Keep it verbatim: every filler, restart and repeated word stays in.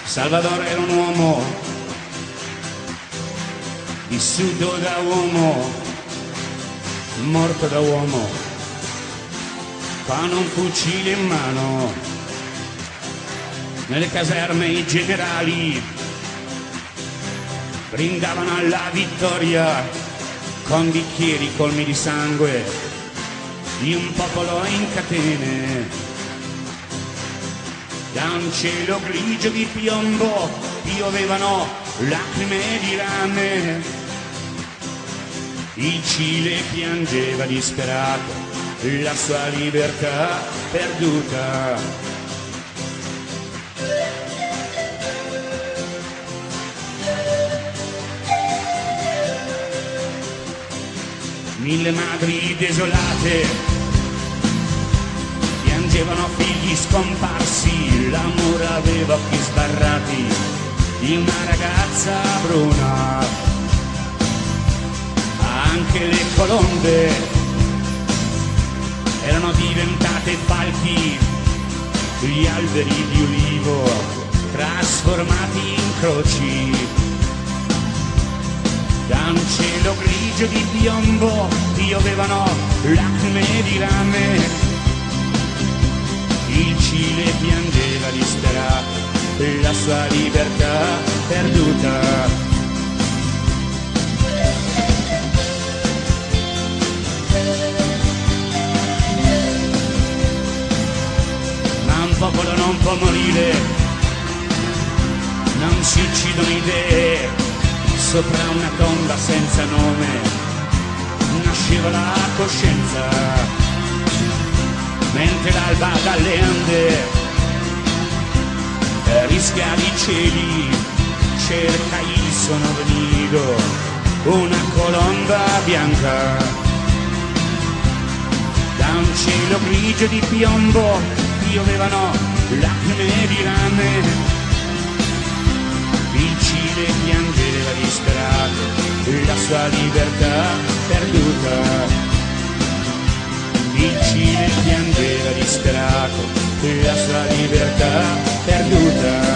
Salvador era un uomo vissuto da uomo, morto da uomo, con un fucile in mano. Nelle caserme i generali brindavano alla vittoria con bicchieri colmi di sangue di un popolo in catene. Da un cielo grigio di piombo piovevano lacrime di rame. Il Cile piangeva disperato la sua libertà perduta. Mille madri desolate piangevano figli scomparsi, l'amore aveva occhi sbarrati di una ragazza bruna. Anche le colombe erano diventate falchi, gli alberi di ulivo trasformati in croci. Da un cielo grigio di piombo piovevano lacrime di rame. Il Cile piangeva disperato la sua libertà perduta. Ma un popolo non può morire, non si uccidono idee. Sopra una tomba senza nome nasceva la coscienza, mentre l'alba dalle Ande rischia di cieli cerca il suono venido, una colomba bianca. Da un cielo grigio di piombo piovevano lacrime di rame. Il Cile piangeva disperato la sua libertà perduta. Il Cile piangeva disperato la sua libertà perduta.